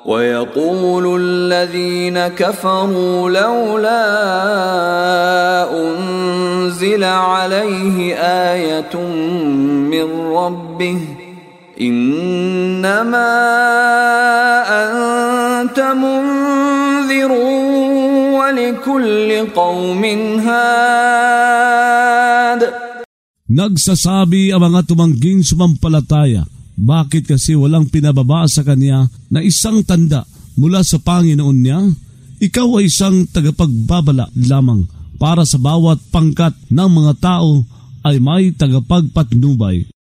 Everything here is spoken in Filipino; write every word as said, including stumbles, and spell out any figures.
وَيَقُولُ الَّذِينَ كَفَرُوا لَوْلَا أُنْزِلَ عَلَيْهِ آيَةٌ مِّن رَّبِّهِ إِنَّمَا أَنْتَ مُنذِرٌ وَلِكُلِّ قَوْمٍ هَادٍ. Nagsasabi ang mga tumangging sumampalataya, bakit kasi walang pinababa sa kanya na isang tanda mula sa Panginoon niya? Ikaw ay isang tagapagbabala lamang para sa bawat pangkat ng mga tao ay may tagapagpatnubay.